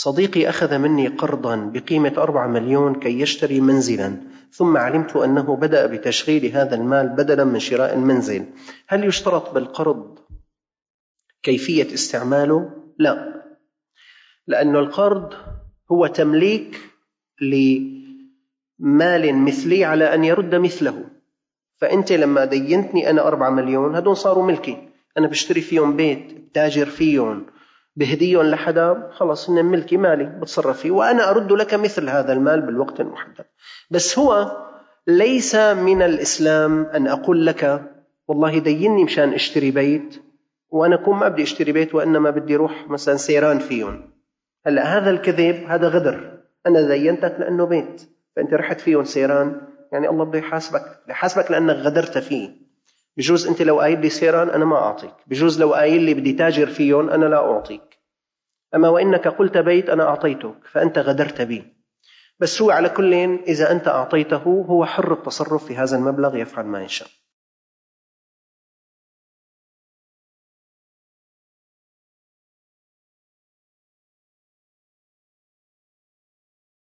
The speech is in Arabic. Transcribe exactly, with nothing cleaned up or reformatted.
صديقي أخذ مني قرضا بقيمة أربعة مليون كي يشتري منزلا، ثم علمت أنه بدأ بتشغيل هذا المال بدلا من شراء المنزل، هل يشترط بالقرض كيفية استعماله؟ لا، لأن القرض هو تمليك لمال مثلي على أن يرد مثله. فأنت لما دينتني أنا أربعة مليون هدول صاروا ملكي، أنا بشتري فيهم بيت، تاجر فيهم، بهديهم لحدا، خلص إن ملكي، مالي بتصرف فيه، وأنا أرد لك مثل هذا المال بالوقت المحدد. بس هو ليس من الإسلام أن أقول لك والله ديني مشان اشتري بيت وأنا أكون ما بدي اشتري بيت وإنما بدي روح مثلا سيران فيهم. هلأ هذا الكذب، هذا غدر. أنا دينتك لأنه بيت فأنت رحت فيهم سيران، يعني الله بده يحاسبك، يحاسبك لأنك غدرت فيه. بجوز أنت لو قايل لي سيران أنا ما أعطيك، بجوز لو قايل لي بدي تاجر فيهم أنا لا أعطيك، أما وإنك قلت بيت أنا أعطيتك فأنت غدرت بي. بس هو على كل، إذا أنت أعطيته هو حر التصرف في هذا المبلغ، يفعل ما يشاء.